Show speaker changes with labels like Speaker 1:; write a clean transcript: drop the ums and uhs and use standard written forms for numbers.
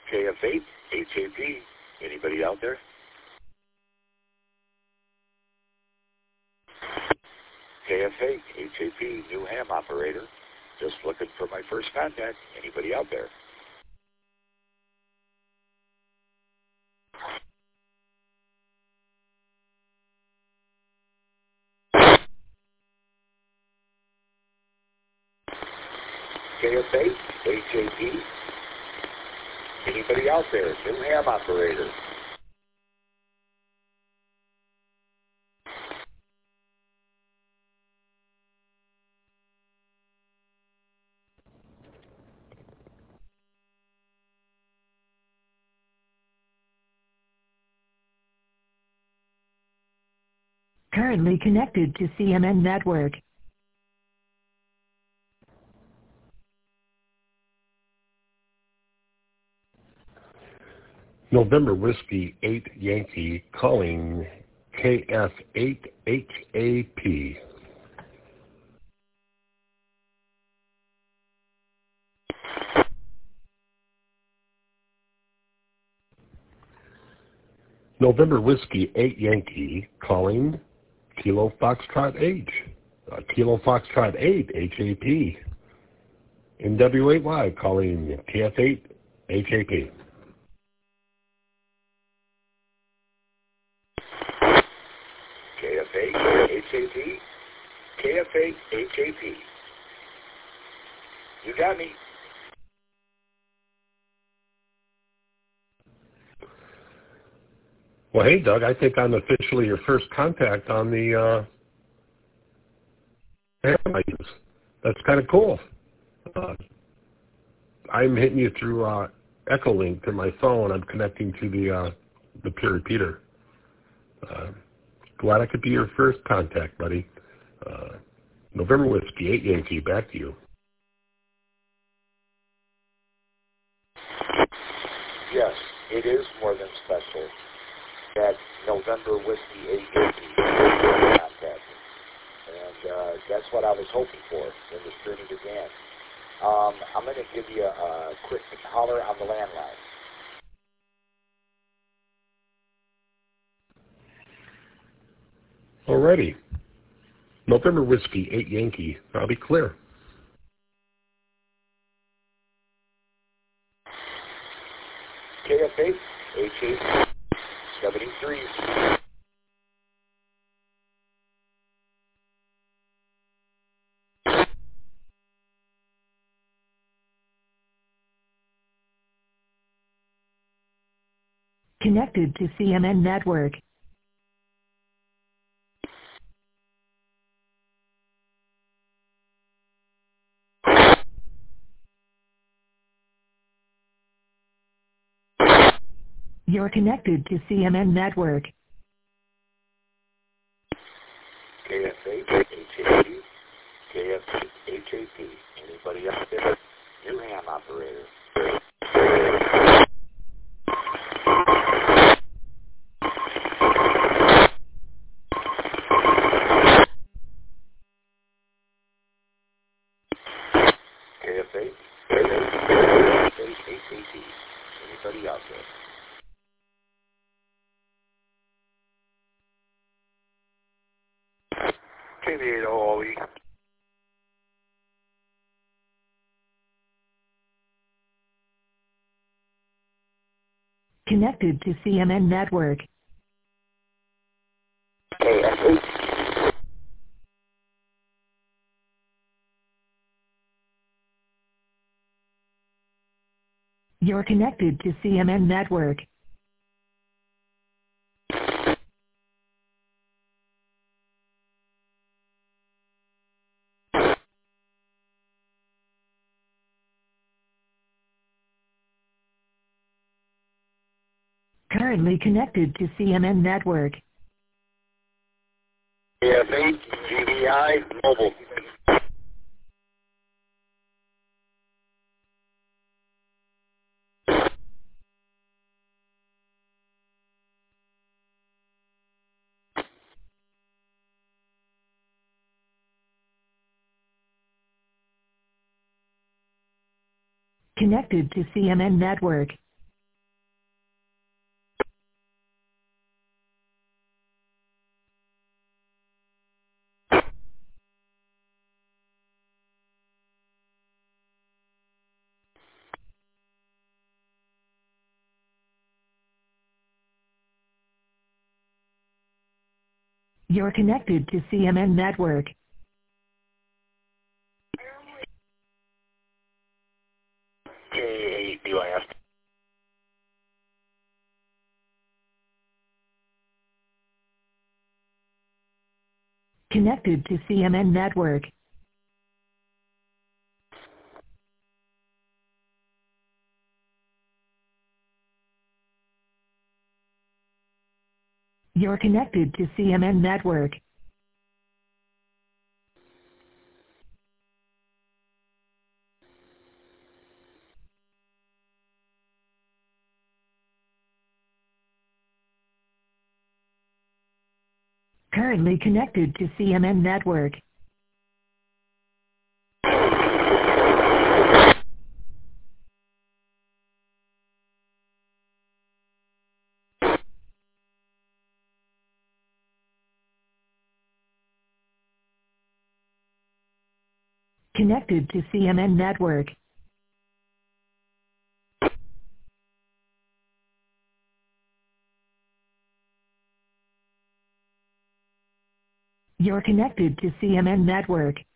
Speaker 1: KF8, HAP. Anybody out there? KF8, HAP, new ham operator. Just looking for my first contact. Anybody out there? KF8, HAP. Anybody out there? New ham operator.
Speaker 2: Currently connected to CMN network.
Speaker 3: November Whiskey 8 Yankee calling KF8 HAP. November Whiskey 8 Yankee calling Kilo Foxtrot H. Kilo Foxtrot 8 HAP. NW8Y calling KF8 HAP.
Speaker 1: KF8, HAP. KF8, HAP. You got me.
Speaker 3: Well, hey, Doug, I think I'm officially your first contact on the use. That's kind of cool. I'm hitting you through Echolink to my phone. I'm connecting to the peer repeater. Glad I could be your first contact, buddy. November Whiskey 8 Yankee, back to you.
Speaker 1: Yes, it is more than special that November Whiskey 8 Yankee contact. And that's what I was hoping for when this journey began. I'm going to give you a quick holler on the landline.
Speaker 3: Alrighty. November Whiskey 8 Yankee, I'll be clear.
Speaker 1: KF8, HA 73.
Speaker 2: Connected to CMN network. You're connected to CMN network.
Speaker 1: KF8, HAP. KF8, HAP. Anybody out there? New ham operator. KF8, KF8, HAP. Anybody out there? KV8OOE.
Speaker 2: Connected to CMN network.
Speaker 1: KF8.
Speaker 2: You're connected to CMN network. Currently connected to CMN network.
Speaker 1: KF8, GVI, mobile.
Speaker 2: Connected to CMN network. You're connected to CMN Network.
Speaker 1: K8BYF.
Speaker 2: Connected to CMN Network. You're connected to CMN Network. Currently connected to CMN Network. Connected to CMN Network. You're connected to CMN Network.